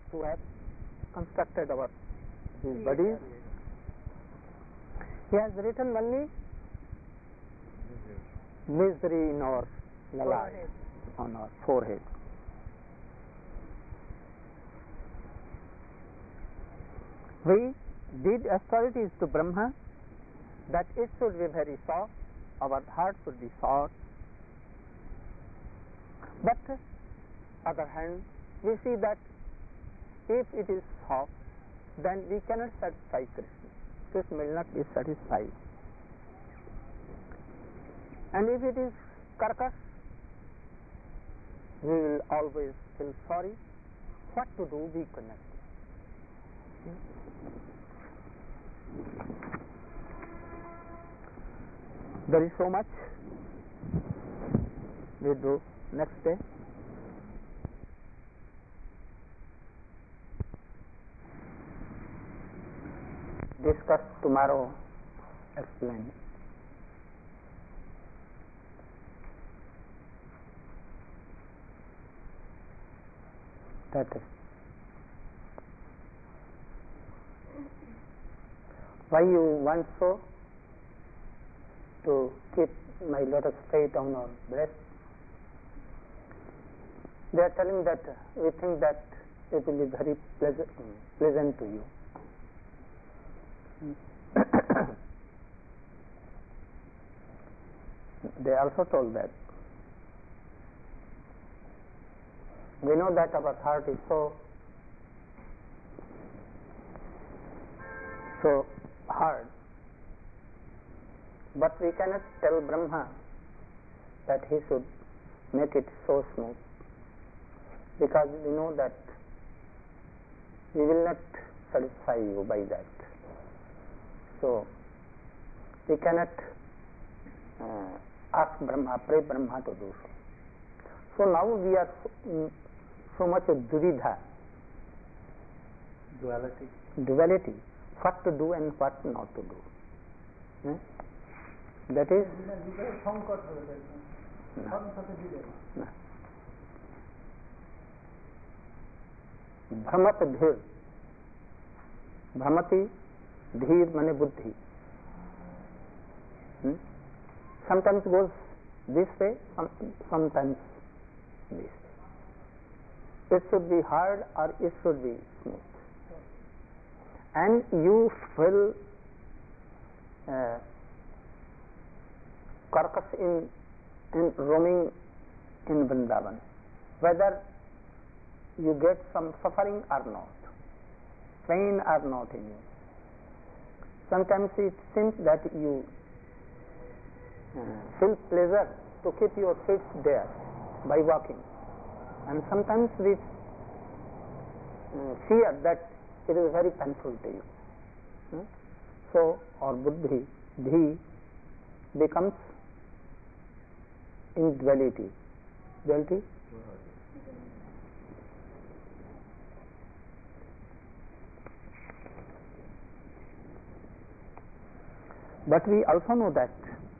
who have constructed our these bodies. He has written only misery in our life, on our forehead. We did austerities to Brahma that it should be very soft, our heart should be soft. But other hand, we see that if it is soft, then we cannot satisfy Krishna. Krishna will not be satisfied. And if it is carcass, we will always feel sorry. What to do? We cannot. There is so much. We do next day. Discuss tomorrow. Explain. That is why you want so to keep my lotus feet on our breast. They are telling that we think that it will be very pleasant to you. They also told that. We know that our heart is so hard, but we cannot tell Brahma that he should make it so smooth, because we know that we will not satisfy you by that. So we cannot ask Brahma, pray Brahma to do so. So now we are so much duvidha, duality, what to do and what not to do. That is भ्रमत धीर, भ्रमति धीर माने बुद्धि. Sometimes goes this way, sometimes this way. It should be hard or it should be smooth. And you feel carcass in roaming in Vrindavan, whether you get some suffering or not, pain or not in you. Sometimes it seems that you feel pleasure to keep your feet there by walking, and sometimes we fear that it is very painful to you. So our buddhi, dhi, becomes in duality. Duality? But we also know that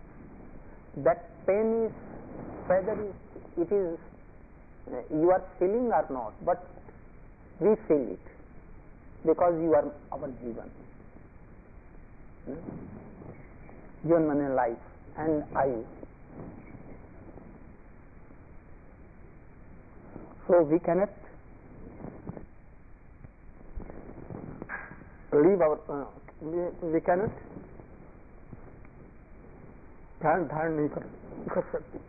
pain is, whether it is you are feeling or not, but we feel it because you are our Jivan. Jivan means life, and Ayu. So we cannot leave our, we cannot धारण नहीं कर सकते.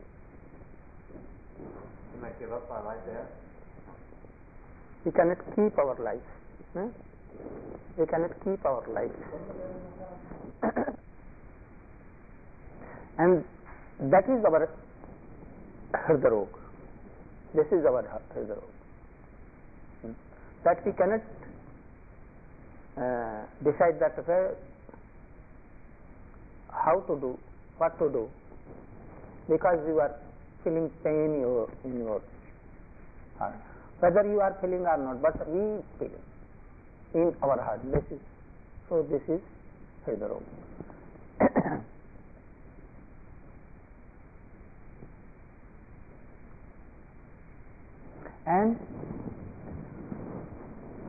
We cannot keep our life. We cannot keep our life. And that is our Hridarog. This is our Hridarog. That we cannot decide that how to do, what to do, because you are feeling pain in your heart, whether you are feeling or not, but we feel in our heart. This is Hridarog. And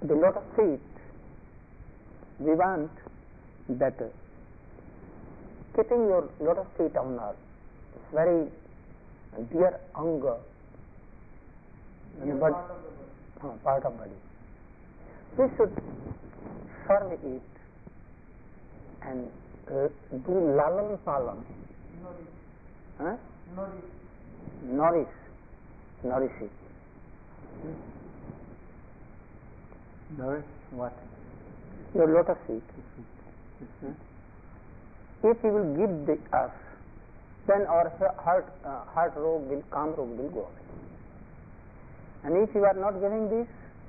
the lotus feet, we want that keeping your lotus feet on earth is very dear anga, part of body. We should serve it and do lalan palan. Nourish it. Nourish what? Your lotus feet. If you will give the us, then our heart rog will, calm rog will go away. And if you are not giving this,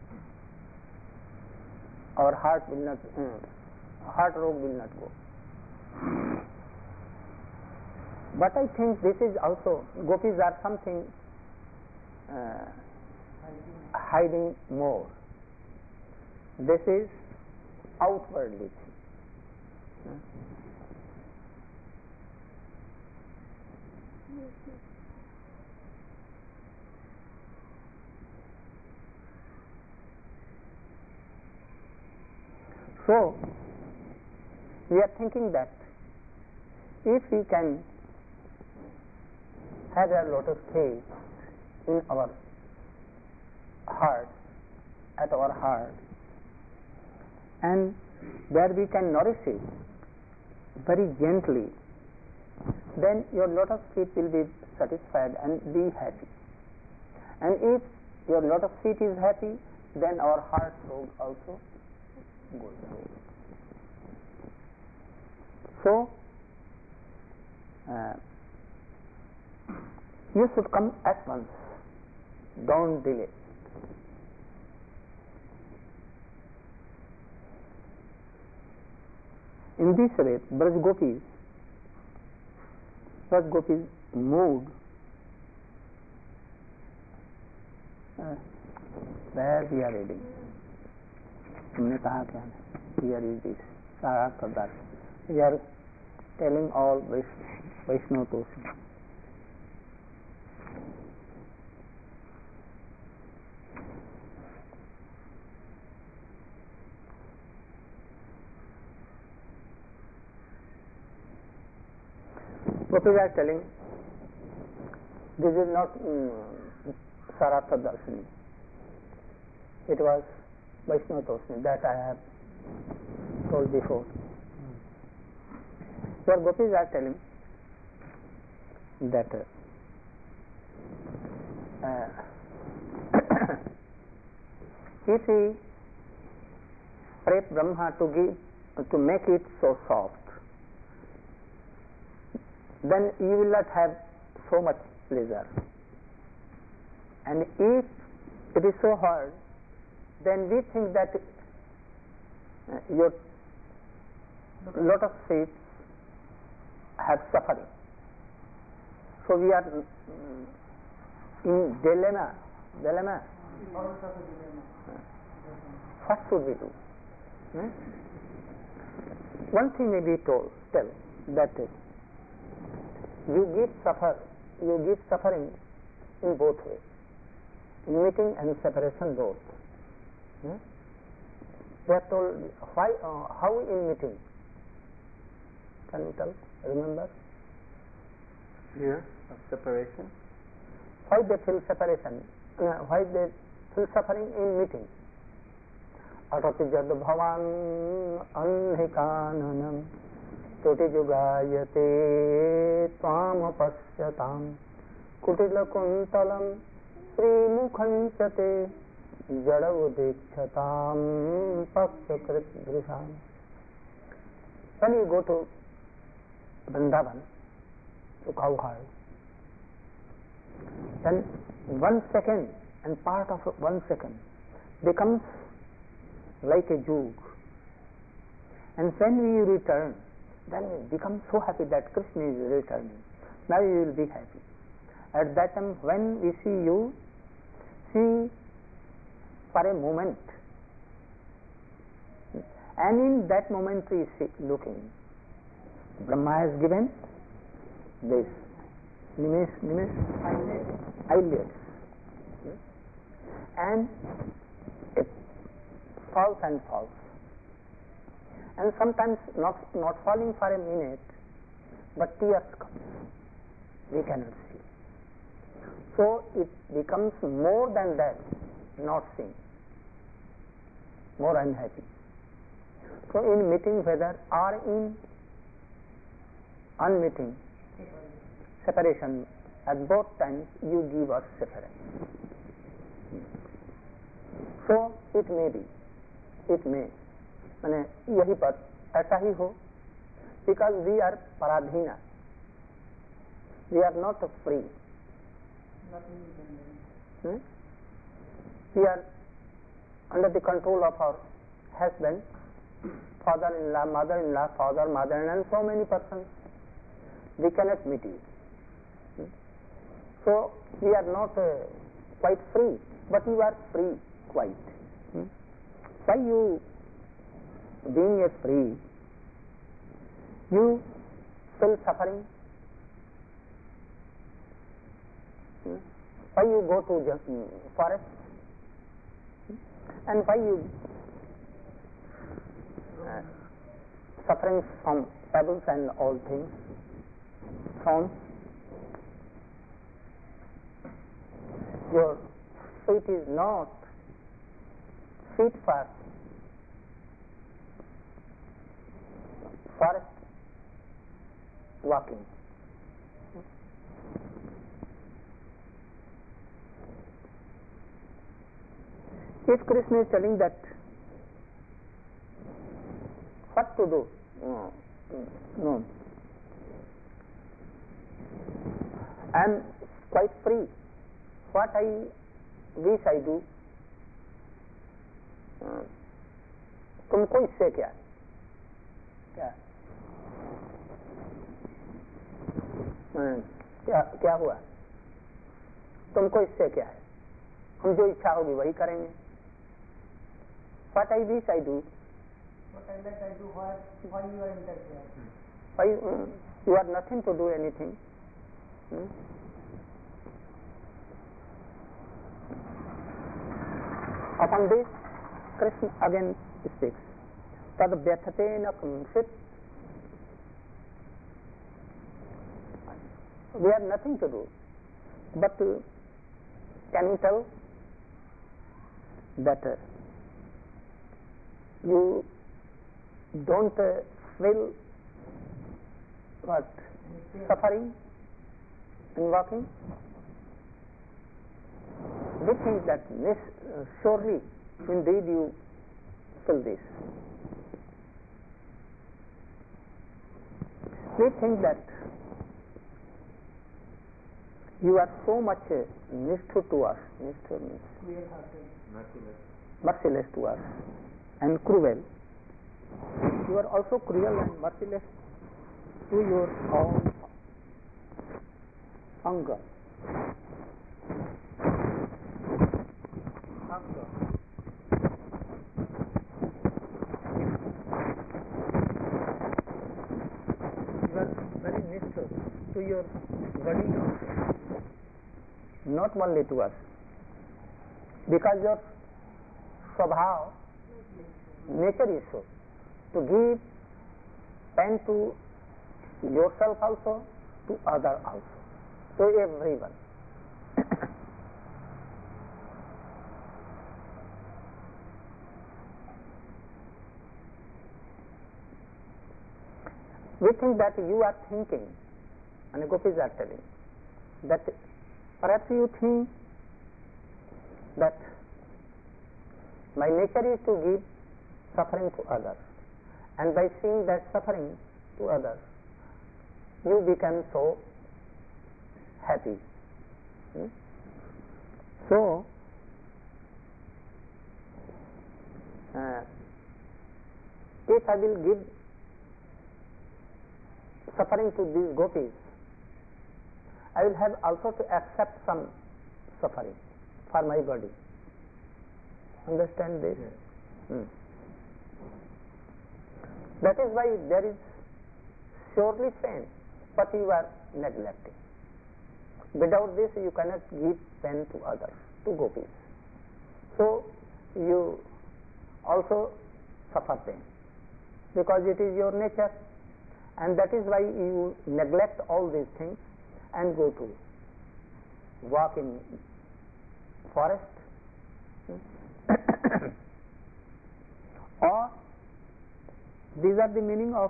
our heart rog will not go. But I think this is also, gopis are something hiding more. This is outwardly. So, we are thinking that if we can have a lotus feet in our heart, at our heart, and where we can nourish it very gently, then your lotus feet will be satisfied and be happy. And if your lotus feet is happy, then our heart rog also goes away. So, you should come at once. Don't delay. In this way, Braj Gopis moved. Where we are reading? तुमने कहा क्या? Here is this. Sarakadar. We are telling all Vaishnava Tosham. Gopis are telling, this is not Saratha Darshini. It was Vaishnava Toshni that I have told before. Your Gopis are telling that if we pray Brahma to make it so soft, then you will not have so much pleasure. And if it is so hard, then we think that your lotus feet have suffering. So we are in dilemma. What should we do? One thing may be tell that you give suffering in both ways, in meeting and separation both. They are told why, how in meeting. Can you tell? Remember? Fear of separation. Why they feel separation? Why they feel suffering in meeting? Atati jad bhavan anhikananam toti jugayate tvam pasyatam kutila kuntalam srimukhanchate jadavudikshatam paksakrit drisham. When you go to Vrindavan, to Cowherd, then 1 second and part of 1 second becomes like a joke. And when we return, then we become so happy that Krishna is returning. Now you will be happy. At that time when we see you, see for a moment, and in that moment we see looking. Brahma has given this eyelids, and a falls and falls. And sometimes not falling for a minute, but tears come. We cannot see. So it becomes more than that, not seeing, more unhappy. So in meeting whether or in unmeeting, separation, at both times you give us suffering. So it may be, it may, माने यही पर ऐसा ही हो, because we are paradhina, we are not free. We are under the control of our husband, father-in-law, mother-in-law, father, mother, and so many persons. We cannot meet you. So we are not quite free, but you are free quite. Why you, being a free, you feel suffering? Why you go to forest? And why you suffering from pebbles and all things, from your feet is not fit for forest walking. If Krishna is telling that what to do, no. I am quite free. What I wish I do, तुमको इससे क्या क्या क्या हुआ, तुमको इससे क्या है, हम जो इच्छा होगी वही करेंगे. What I wish I do, what I like I do, why you are interfering? Why you are nothing to do anything. Upon this, Krishna again speaks. Tad vyathatena kamsit. We have nothing to do. But can you tell that you don't feel what? Suffering in walking? We think that surely, indeed you feel this. We think that you are so much nishthur to us, nishthur means merciless to us, and cruel. You are also cruel and merciless to your own hunger. You are very nishthur to your body also, not only to us, because your swabhav, nature is so, to give pain to yourself also, to other also, to everyone. We think that you are thinking, and the gopis are telling, that perhaps you think that my nature is to give suffering to others, and by seeing that suffering to others, you become so happy. So, if I will give suffering to these gopis, I will have also to accept some suffering for my body. Understand this? Yes. That is why there is surely pain, but you are neglecting. Without this, you cannot give pain to others, to gopis. So you also suffer pain, because it is your nature, and that is why you neglect all these things and go to walk in forest or these are the meaning of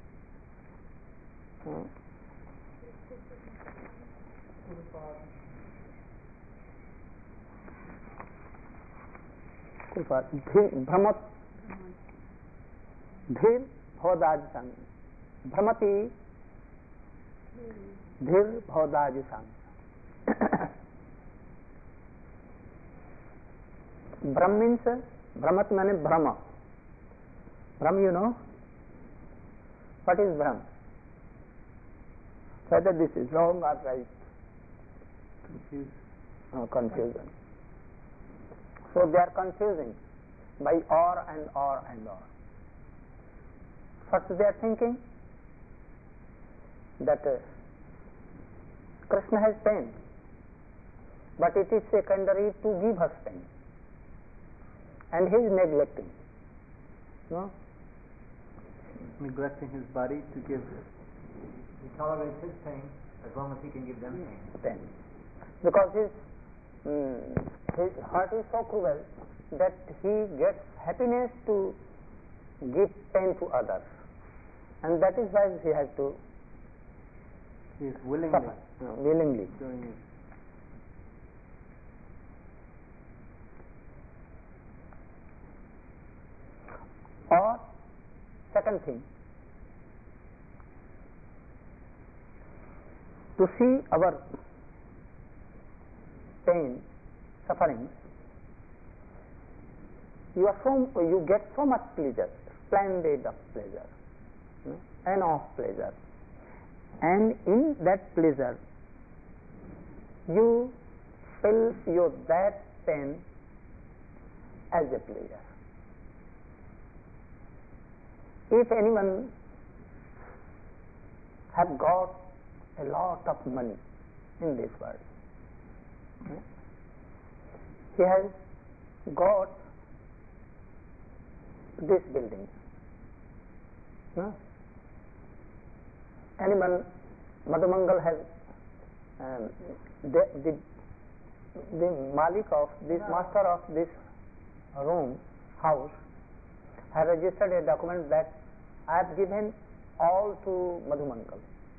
भ्रमत धीर भवदाज संग भ्रमति धीर भवदाज संग Brahm means Brahmat means Brahma. Brahm, you know? What is Brahm? Whether this is wrong or right? Confusion. So they are confusing by or and or and or. First they are thinking that Krishna has pain, but it is secondary to give us pain, and he is neglecting. No? Neglecting his body to give. He tolerates his pain as long as he can give them pain. Because his heart is so cruel that he gets happiness to give pain to others, and that is why he has to He is willingly suffer, willingly. doing it. Or second thing, to see our pain, suffering, you get so much pleasure, splendid of pleasure, and of pleasure, and in that pleasure you feel that pain as a pleasure. If anyone have got a lot of money in this world, he has got this building. Anyone, Madhumangal has the Malik of this, master of this room, house, has registered a document that I have given all to Madhumangal.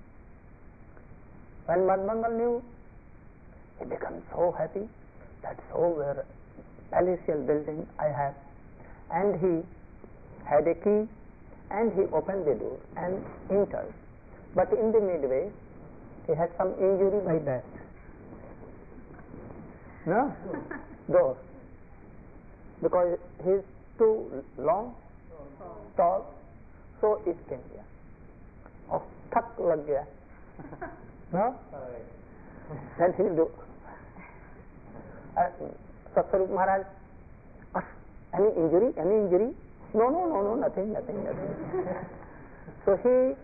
When Madhumangal knew, he became so happy that so palatial building I have, and he had a key and he opened the door and entered. But in the midway, he had some injury by that. No? Door. Because he is too long, tall, so it came here. Oh, thak lag gaya. No? Then he will do. Satswarup Maharaj, any injury? Any injury? No, nothing. So he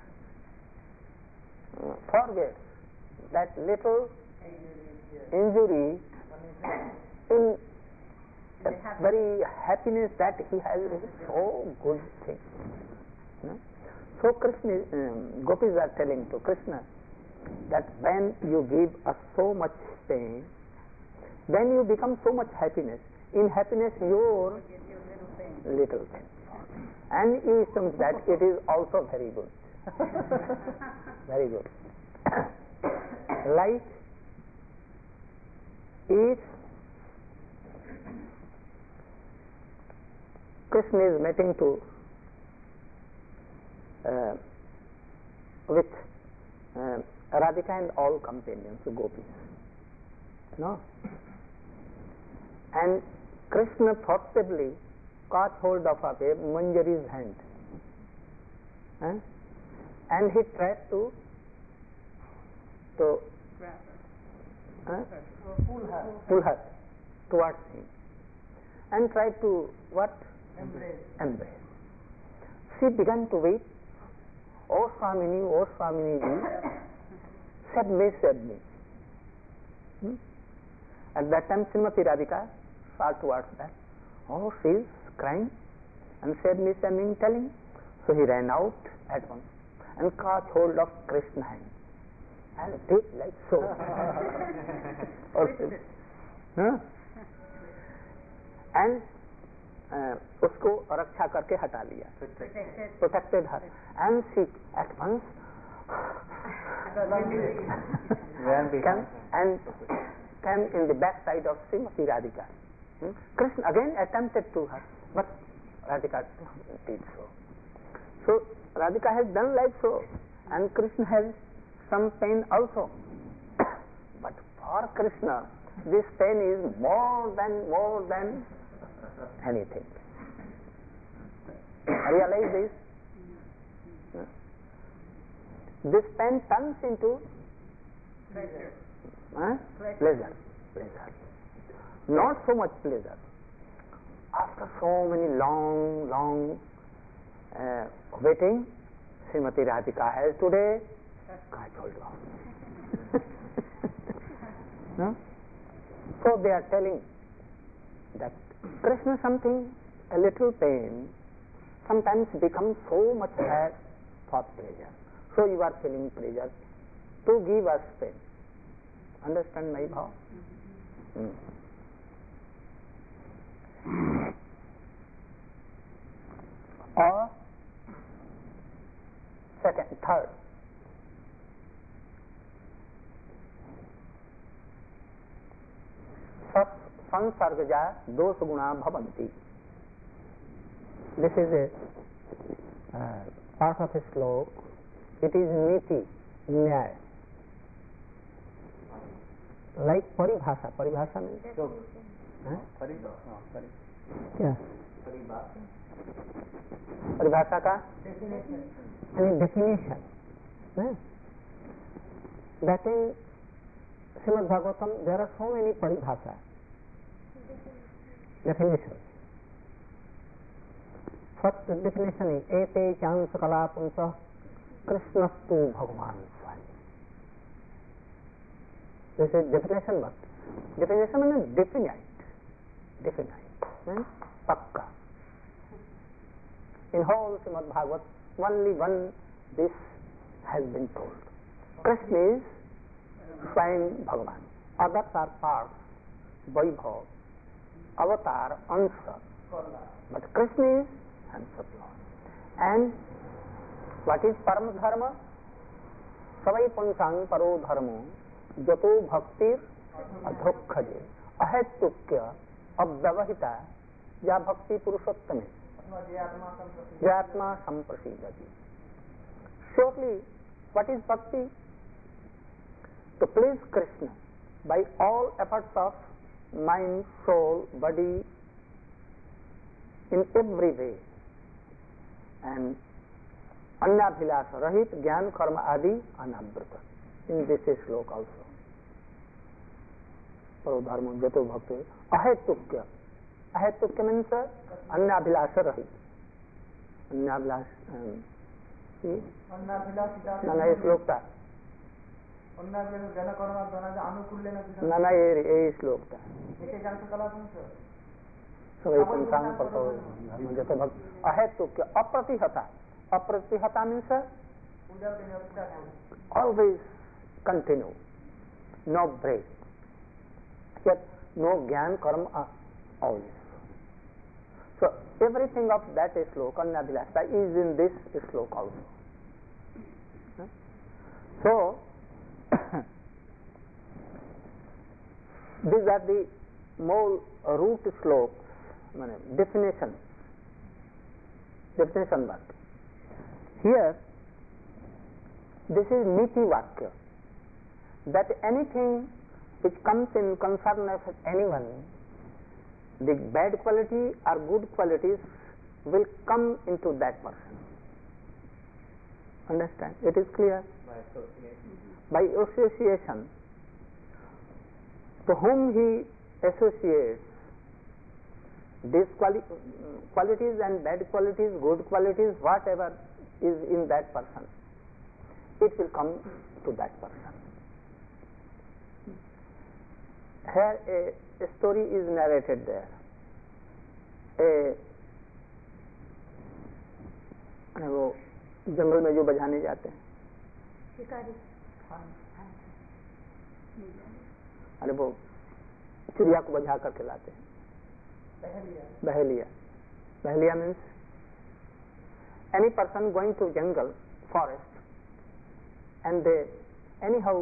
forgets that little injury in the very happiness that he has. So good thing. No? So Krishna, gopis are telling to Krishna that when you give us so much pain, then you become so much happiness. In happiness, your little pain. And he assumes that it is also very good. Very good. Like if Krishna is meeting to with Radhika and all companions, gopis. No? And Krishna forcibly caught hold of a Manjari's hand. And he tried to pull her towards him and tried to what? Embrace. She began to weep. Oh Swamini ji, save me. At that time Srimati Radhika saw towards that. Oh, she is crying and said, misunderstanding telling. So he ran out at once and caught hold of Krishna's hand and did like so. Huh? And उसको रक्षा करके हटा लिया, protected her, and she at once came in the backside of Srimati Radhika. Krishna again attempted to her, but Radhika did so. So Radhika has done like so, and Krishna has some pain also. But for Krishna, this pain is more than anything. Realize this. This pain turns into pleasure. Not so much pleasure. After so many long waiting, Srimati Radhika has today got hold of. No? So they are telling that Krishna something, a little pain, sometimes becomes so much as for pleasure. So you are feeling pleasure to give us pain. Understand my bhav? Or third, सत् संसर्गजा दोष गुणा भवन्ति. This is a part of a slok. It is niti, nyaya. Like paribhasa. Paribhasa means क्या? परिभाषा का definition. That in Srimad Bhagavatam there are so many paribhasa definitions. First definition is ete chans kalapunsa krishnastu bhagavan swami. This is definition, but definition means definite means pakka. In whole Srimad Bhagavat, only one this has been told. Krishna is Swayam Bhagavan. Others are parts, Vaibhav, Avatar, Ansa. But Krishna is Ansa Lord. And what is Param Dharma? Savai Pansang Paro Dharma Jato Bhaktir Adhokhaje Ahetukya Abdavahita Ya Bhakti Purushottame Jatma Samprasidati. Shortly, what is bhakti? To please Krishna by all efforts of mind, soul, body, in every way, and anyabhilasa rahit jnana karma adi anavrita. In this slok also. Parodharma jato bhakti ahetukya. Ahetukya means anyabhilasa rahit. Anyabhilasa नाना ये श्लोक था नाना ये श्लोक था सवै पंचांग पढ़ो जैसे भक्त अहेतुक्य अप्रतिहता means always continue, no break, yet no jnana karma always. So everything of that slok, Anyabhilasa, is in this slok also. So these are the more root sloks, definition but here this is niti vakya, that anything which comes in concern of anyone, the bad quality or good qualities will come into that person. Understand? It is clear? By association. To whom he associates, these qualities and bad qualities, good qualities, whatever is in that person, it will come to that person. Here a story is narrated there. A वो जंगल में जो बजाने जाते हैं, अरे वो चिड़िया को बजा करके लाते हैं, बहेलिया. बहेलिया means any person going to jungle, forest, and they anyhow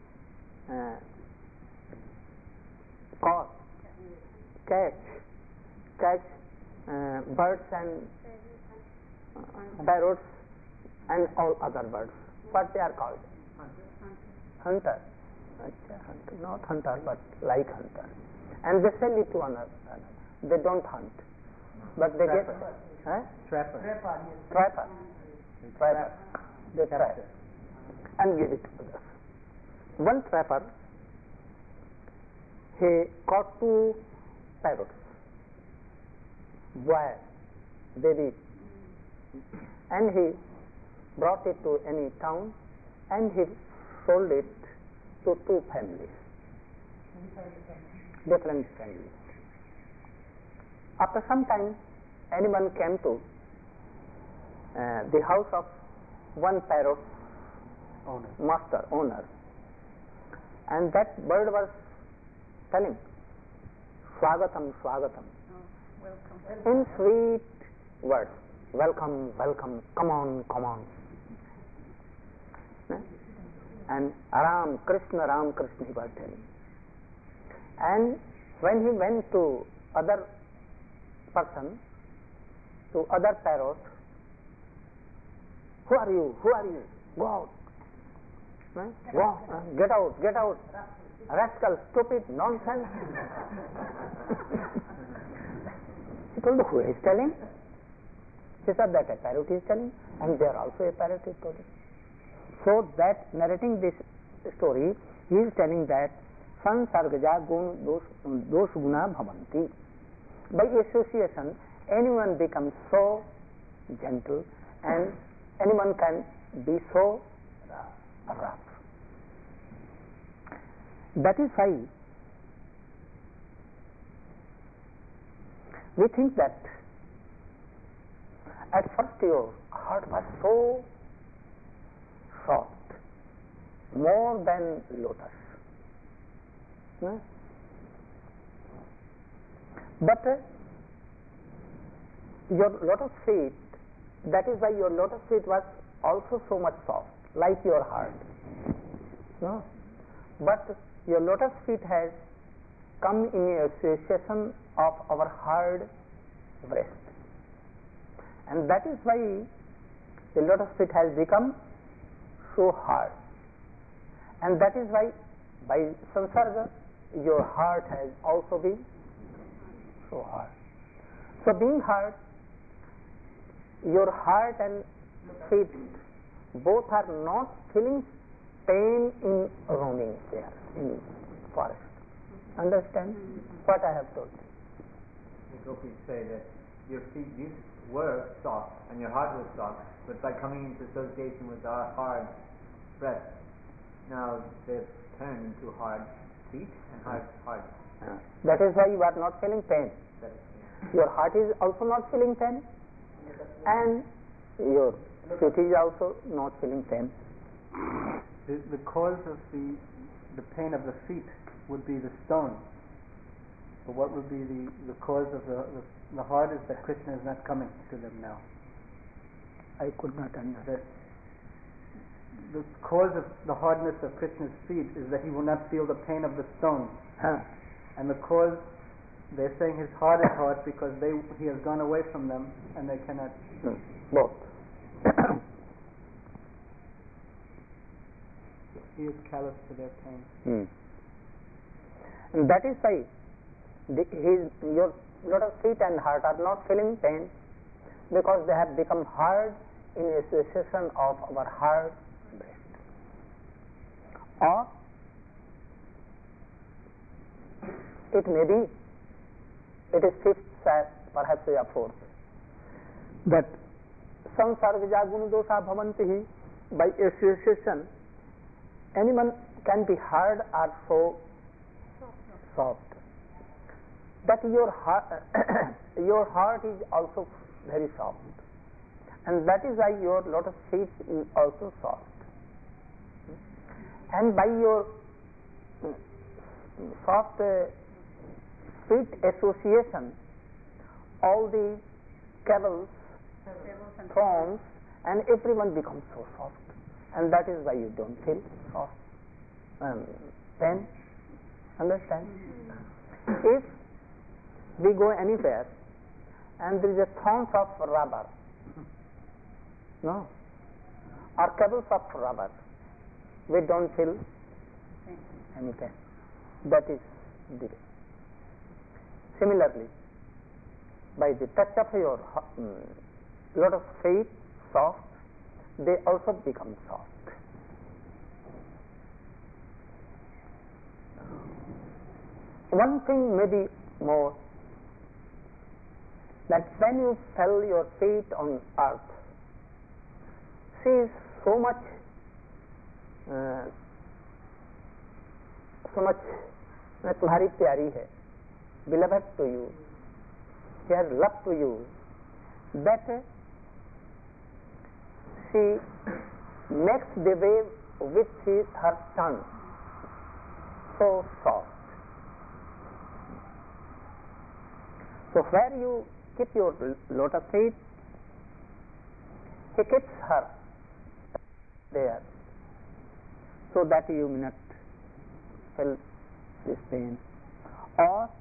catch birds and parrots and all other birds. What they are called? Hunter. Hunter. Not hunter, but like hunter. And they sell it to another. They don't hunt, but they get. Trapper. Trapper. They trap and give it to others. One trapper, he caught 2 parrots, boy, baby, and he brought it to any town and he sold it to 2 families, different families. After some time, anyone came to the house of one parrot owner, and that bird was telling swagatam, swagatam, in sweet words, welcome, welcome, come on, come on, and Ram Krishna he was telling. And when he went to other person, to other parrot, who are you, go out, go, get out, rascal, stupid, nonsense. He told, who is telling? He said that a parrot is telling, and there also a parrot is telling. So that narrating this story, he is telling that sansargaja gun dosh guna bhavanti. By association, anyone becomes so gentle and anyone can be so rough. That is why we think that at first your heart was so soft, more than lotus. But your lotus feet, that is why your lotus feet was also so much soft, like your heart. No? But your lotus feet has come in association of our hard breast. And that is why the lotus feet has become so hard. And that is why by samsarga your heart has also been so hard. So being hard, your heart and feet both are not feeling pain in roaming there in forest. Understand what I have told you? The gopis say that your feet were soft and your heart was soft, but by coming into association with our hard breath, now they've turned into hard feet and hard. That is why you are not feeling pain. Your heart is also not feeling pain, and your feet is also not feeling pain. The cause of the pain of the feet would be the stone. But what would be the cause of the heart is that Krishna is not coming to them now. I could not understand. The cause of the hardness of Krishna's feet is that he will not feel the pain of the stone. And the cause, they're saying his heart is hard because he has gone away from them and they cannot. Both. He is callous to their pain. And that is why your lotus feet and heart are not feeling pain, because they have become hard in association of our hard breast. Or it may be, it is fifth, perhaps a fourth, that samsargaja gunadosha bhavanti, by association anyone can be hard or so soft. That your heart is also very soft, and that is why your lotus feet is also soft. And by your soft feet association, all the cables, thorns, and everyone becomes so soft, and that is why you don't feel soft pain. Understand? If we go anywhere and there is a thorns of rubber, no, or cables of rubber, we don't feel any pain. That is the way. Similarly, by the touch of your lotus feet, soft, they also become soft. One thing maybe more, that when you fell your feet on earth, she is so much तुम्हारी प्यारी है, beloved to you, her love to you, that she makes the wave with her tongue so soft. So where you keep your lotus feet, he keeps her there, so that you may not feel this pain. Or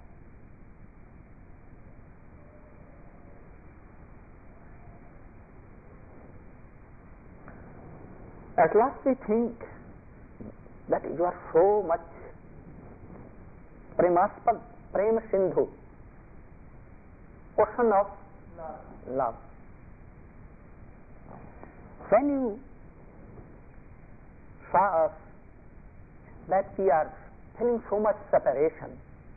at last we think that you are so much premaspad, prema sindhu, ocean of love. When you saw us that we are feeling so much separation,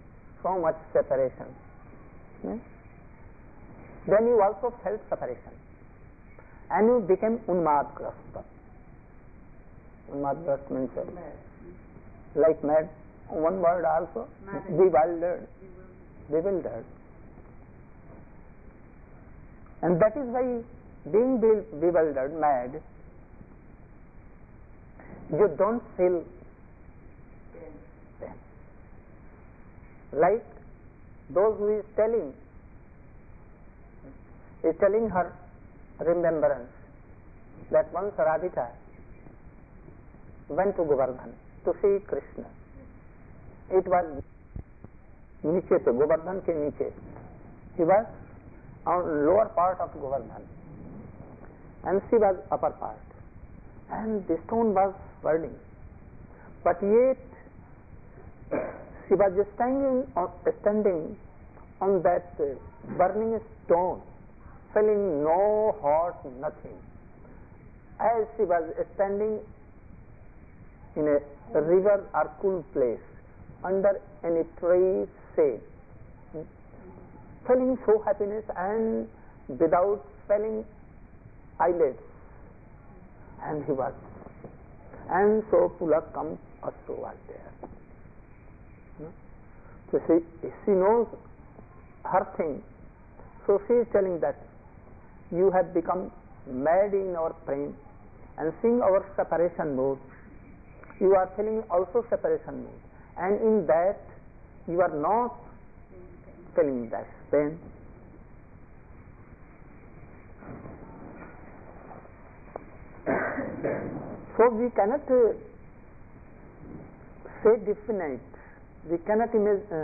then you also felt separation, and you became unmadgrasta. Unmadgrasta means like mad. One word also, bewildered. And that is why, being bewildered, mad, you don't feel pain. Like those who is telling her remembrance that once Radhika went to Govardhan to see Krishna. It was नीचे पे, गोवर्धन के नीचे. He was on lower part of Govardhan, and she was upper part, and the stone was burning, but yet she was standing on that burning stone, feeling no hot, nothing, as she was standing in a river or cool place under any tree shade, feeling so happiness and without feeling eyelids. And he was, and so Pulakam also was there. So she knows her thing, so she is telling that you have become mad in our pain, and seeing our separation mood, you are feeling also separation mood, and in that you are not feeling that pain. So we cannot say definite, we cannot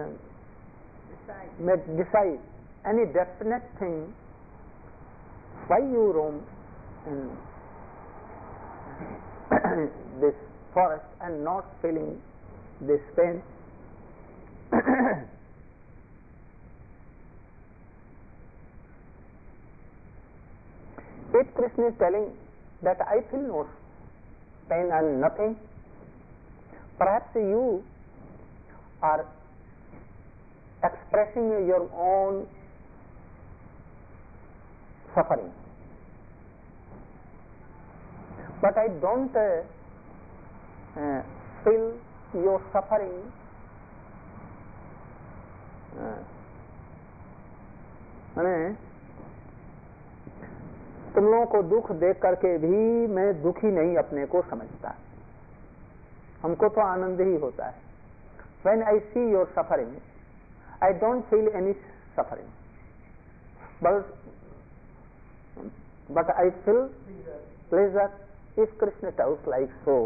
decide any definite thing why you roam in this forest and not feeling this pain. If Krishna is telling that I feel no pain and nothing, perhaps you are expressing your own suffering. But I don't feel your suffering तुम लोगों को दुख देख करके भी मैं दुखी नहीं अपने को समझता, हमको तो आनंद ही होता है. When I see your suffering, I don't feel any suffering, but I feel pleasure if Krishna tells like so.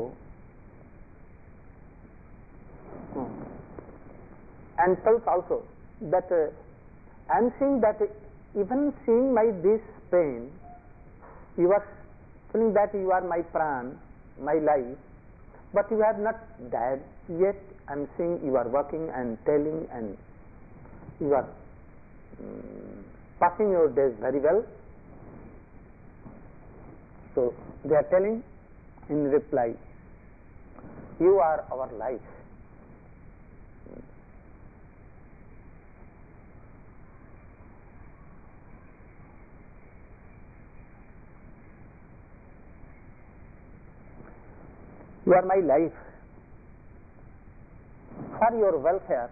And tells also that I am seeing that even seeing my this pain, you are feeling that you are my pran, my life, but you have not died yet. I am seeing you are working and telling, and you are passing your days very well. So they are telling in reply, you are our life. You are my life. For your welfare,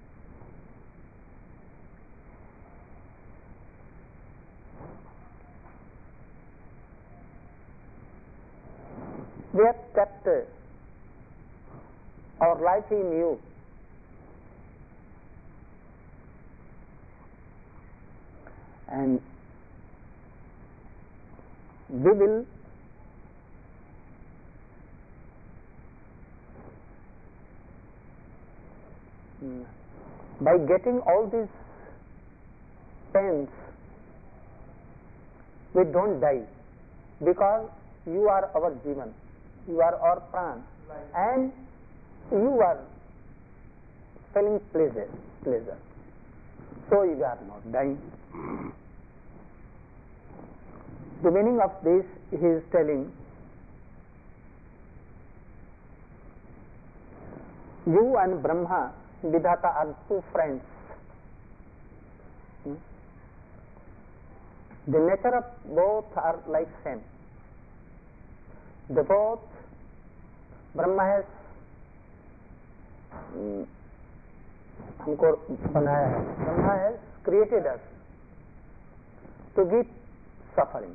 we have kept our life in you. And we will by getting all these pains, we don't die, because you are our Jivan, you are our pran, and you are feeling pleasure. So you are not dying. The meaning of this, he is telling, you and Brahma, Vidhata, are two friends. The nature of both are like same. The both, Brahma has हमको बनाया है. Brahma has created us to give suffering,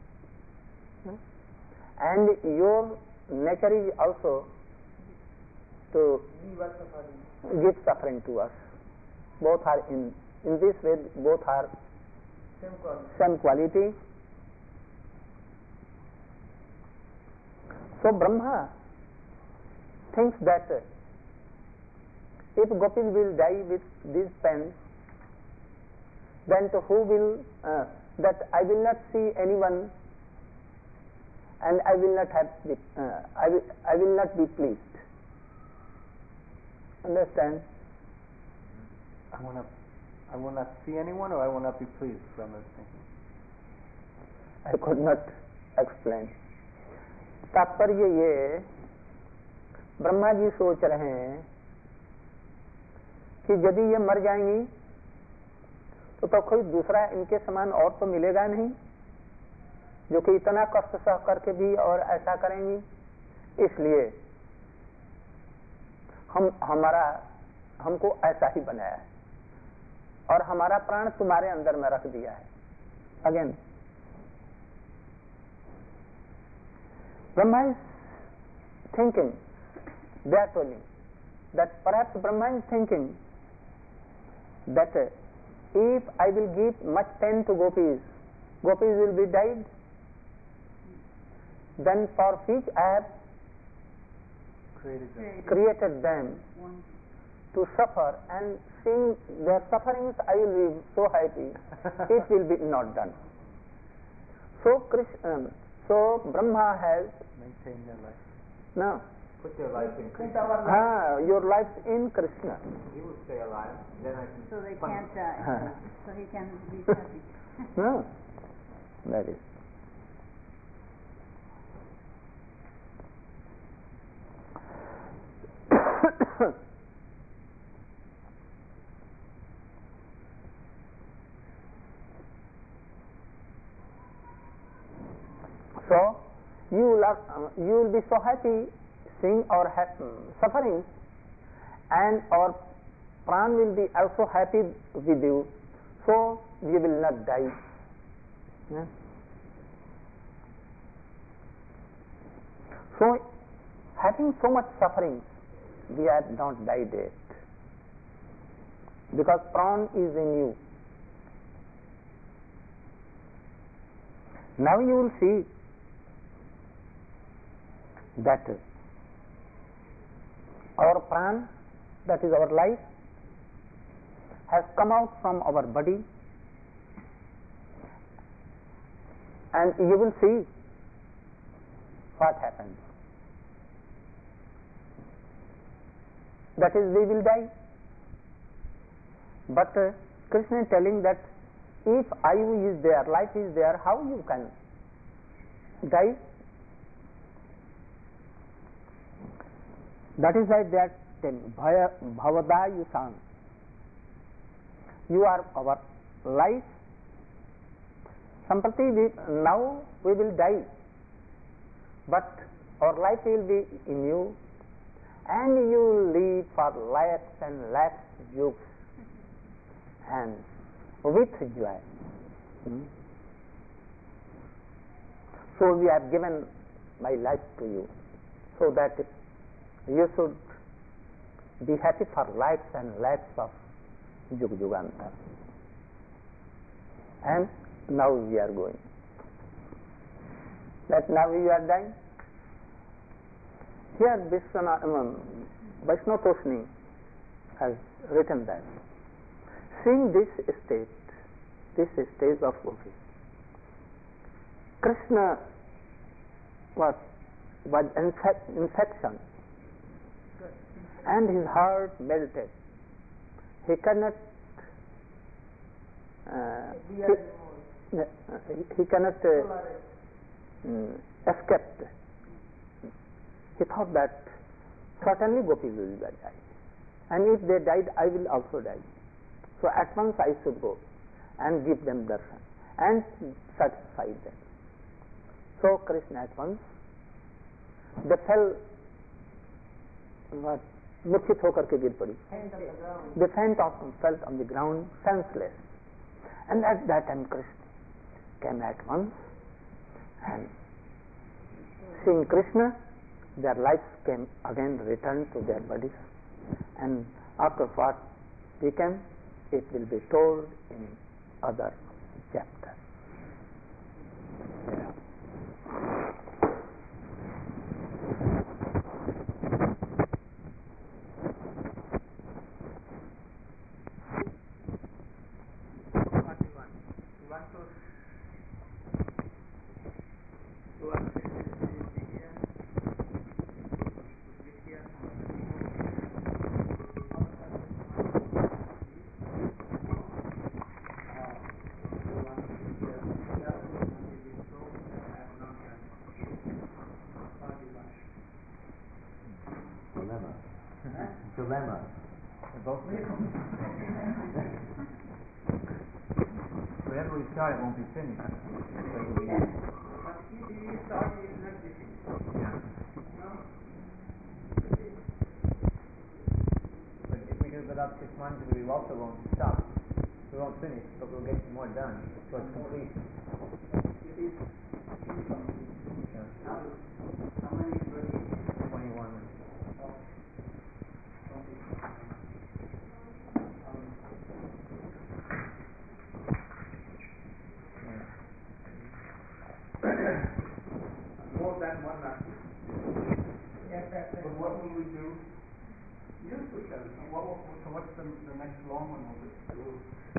and your nature is also to give suffering to us. Both are in this way, both are same quality. So Brahma thinks that if gopis will die with these pains, then to who will that I will not see anyone, and I will not have I will not be pleased. Understand? I will not see anyone, or I will not be pleased from this thing. I could not explain. तात्पर्य ये, ब्रह्मा जी सोच रहे हैं कि यदि ये मर जाएंगी तो कोई दूसरा इनके समान और तो मिलेगा नहीं, जो कि इतना कष्ट सह करके भी और ऐसा करेंगी. इसलिए हमको ऐसा ही बनाया है और हमारा प्राण तुम्हारे अंदर में रख दिया है. Again Brahma is thinking, they are telling that perhaps Brahma is thinking that if I will give much pain to gopis will be died, then for which I have created them to suffer, and seeing their sufferings I will be so happy. It will be not done. So Brahma has maintained their life. No. Put your life in Krishna. Your life in Krishna. He will stay alive. Then I can. So they can't die. So he can be happy. No. That is. So you will be so happy seeing our suffering, and our pran will be also happy with you. So you will not die. Yeah? So, having so much suffering, we have not died yet. Because prawn is in you. Now you will see that our pran, that is our life, has come out from our body, and you will see what happens. That is, we will die. But Krishna is telling that if Ayu is there, life is there, how you can die? That is why they are telling Bhavadayusam. You are our life. Sampati, now we will die, but our life will be in you, and you will live for lakhs and lakhs yukes and with joy. So we have given my life to you, so that you should be happy for lakhs and lakhs of Yug Yuganta. And now we are going. That now we are dying. Here Vaishnava Toshni has written that, seeing this stage of Gopi, Krishna was infection, and his heart melted. He cannot escape. He thought that certainly gopis will die, and if they died, I will also die. So at once I should go and give them darshan and satisfy them. So Krishna at once, they fell, मूर्छित होकर के गिर पड़ी. They fell on the ground senseless, and at that time Krishna came at once, and seeing Krishna, their lives came again, returned to their bodies, and after what became, it will be told in other chapters. Yeah. Dilemma. Whatever we start, it won't be finished. But if we start, it will not be finished. But if we do it without 6 months, we also won't stop. We won't finish, but we'll get more done towards completion. It is incomplete. Now, how many is ready? 21. More than one artist. Yes, but what will we do? You could tell me. So what's the next long one will be?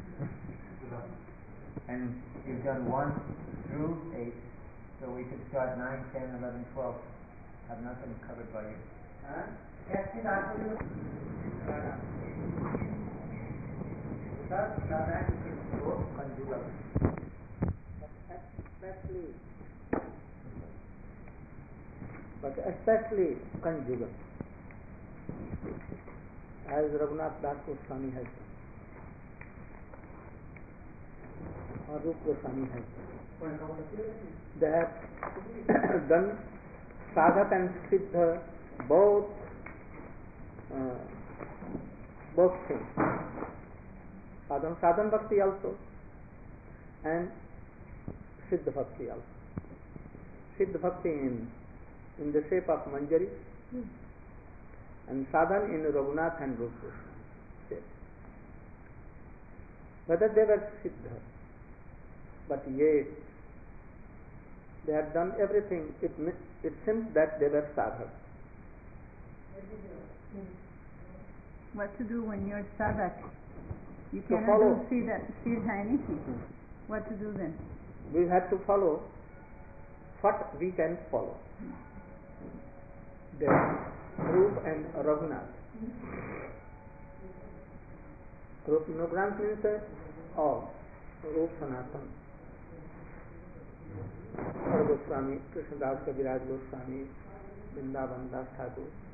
And you've done 1 through 8, so we could start 9, 10, 11, 12. Have nothing covered by you. Yes, but especially conjugal, as Raghunath Das Goswami has done, or Rup Goswami has done. They have done sadhak and siddha, both things. Sadhan bhakti also, and siddha bhakti also. Siddha bhakti in in the shape of Manjari, and sadhan in Raghunath and Rupa Goswami shape. Whether they were Siddha, but yet they had done everything, it seems that they were sadhak. What to do when you're sadhak? You To cannot follow. do Siddha anything. What to do then? We have to follow what we can follow. The Rup and Raghunath. Rup Raghunath means all. Rup Sanatan. Har Goswami, Krishnadas Kaviraj Goswami, Vrindavan Das Thakur.